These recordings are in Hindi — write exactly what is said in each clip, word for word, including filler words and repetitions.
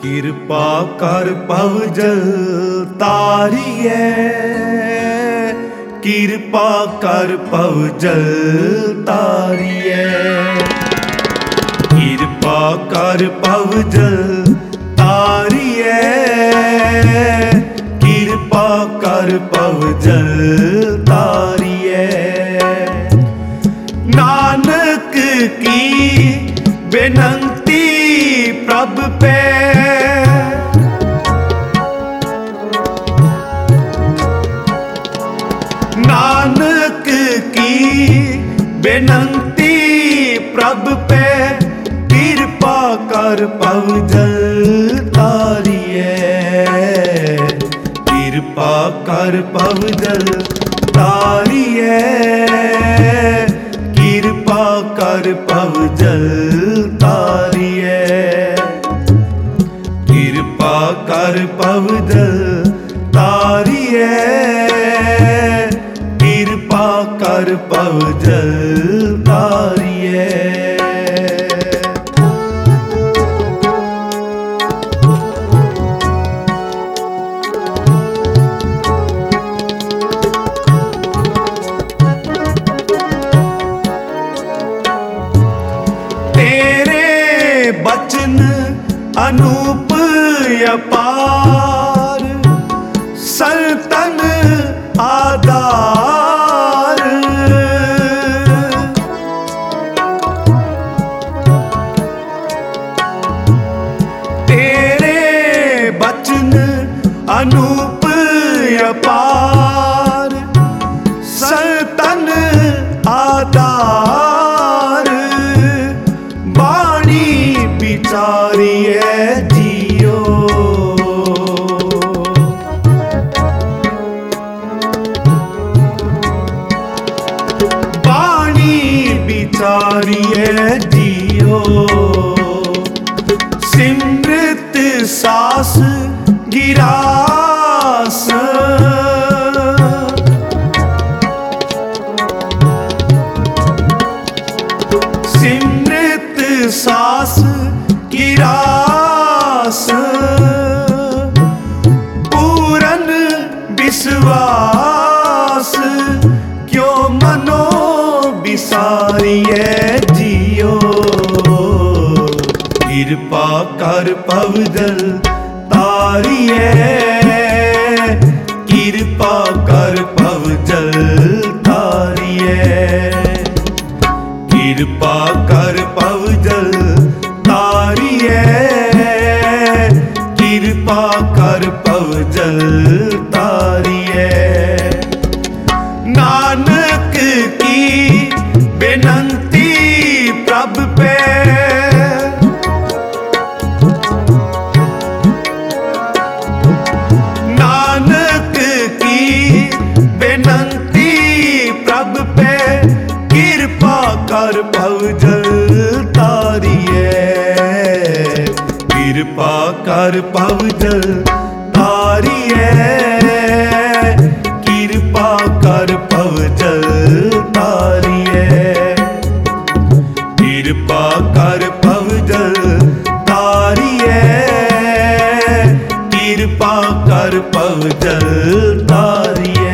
किरपा कर पव जल तारिए, किरपा कर पव जल तारिए, किरपा कर पव जल तारिए, किरपा कर पव जल तारिए। नानक की बेनंती प्रभ पे, नानक की बेनंती प्रभ पे, किरपा कर पव जल तारिए, किरपा कर पव जल तारिए, किरपा कर पव जल तारिए, किरपा कर पव जल तारिए, किरपा कर पव जल तारिए। बचन अनूप अपार, संतन आधार, तेरे बचन अनूप अपार, संतन आधार, बिचारिए जियो, पानी बिचारिए जियो, सिमृत सास गिरास, सिमृत सास गिरास, पूरन विश्वास, क्यों मनो बिसारिए जियो, किरपा कर पव जल तारिए, किरपा कर पव जल तारिए, किरपा कर पव जल तारिए, किरपा कर पव जल तारिए। नानक की बेनंती प्रभ पे, नानक की बेनंती प्रभ पे, किरपा कर पव जल तारिए, किरपा कर पव जल तारिए, किरपा कर पव जल तारिए, किरपा कर पव जल तारिए, किरपा कर पव जल तारिए।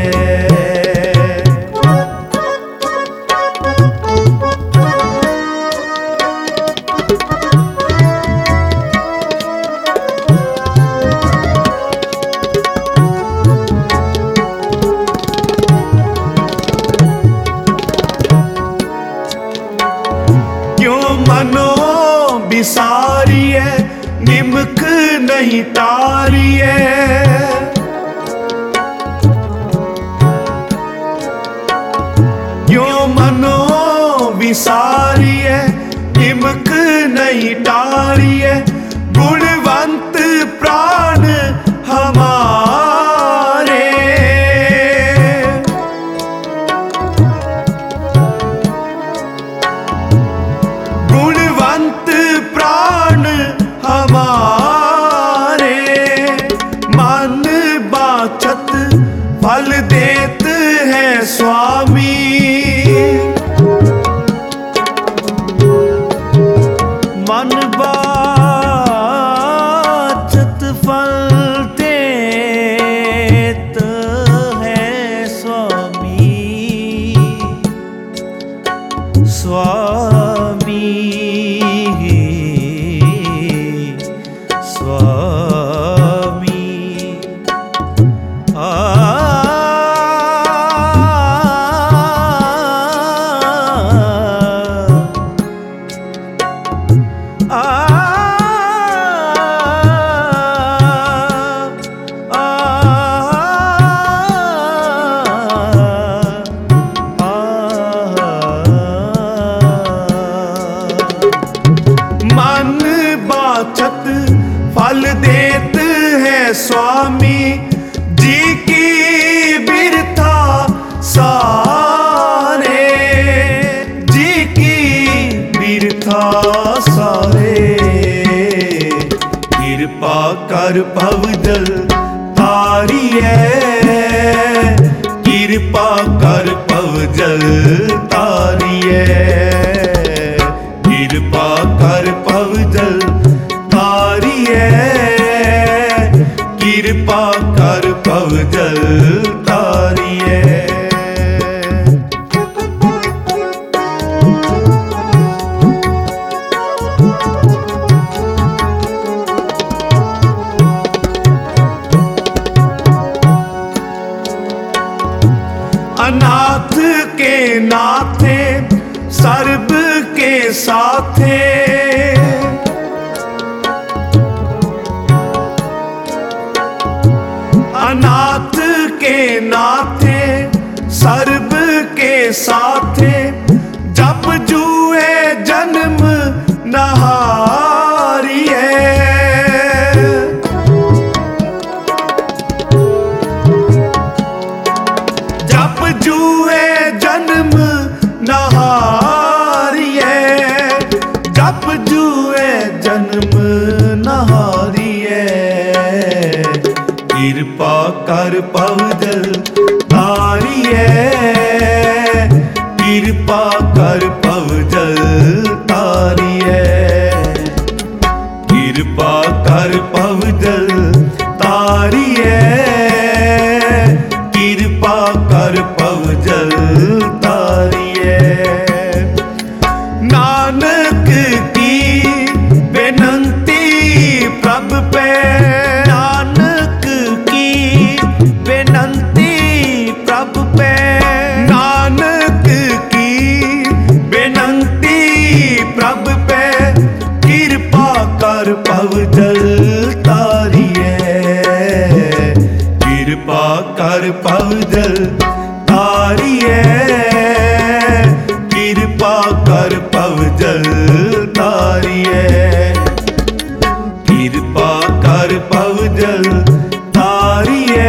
मनो बिसारिए निमक नहीं तारिए, क्यों मनो बिसारिए निमक नहीं तारिए, गुणवंत प्राण हमारे, प्राण हमारे, मन बाचत फल देत है स्वामी, मन बा बाचत फल देत है स्वामी जी की बिरथा सारे, जी की बिरथा सारे। कृपा कर भवजल तारिए, कृपा कर भवजल तारिए, कृपा कर भवजल तारिए, कृपा कर भवजल तारिए। अनाथ के नाथे सर्ब के साथे, अनाथ के नाथे सर्ब के साथे। जप जुए जन्म नहारिए, जप जुए जन्म नहारिए, जप जुए जन्म नहारिए। कृपा कर भवजल तारिए, कृपा कर भवजल तारिए, कृपा कर भवजल तारिए, कृपा कर भवजल तारिए। नानक की बेनंती प्रभ पे, नानक की बेनंती प्रभ पे, नानक की बेनंती प्रभ पे। कृपा कर भवजल तारिए, कृपा कर भवजल तारिए, कृपा कर भवजल तारिए, कृपा कर भवजल तारिए,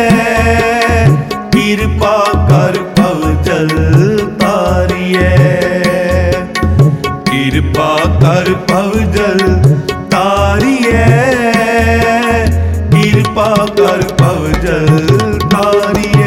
कृपा कर भवजल तारिए, कृपा कर भवजल तारिए, कृपा कर भवजल तारिए।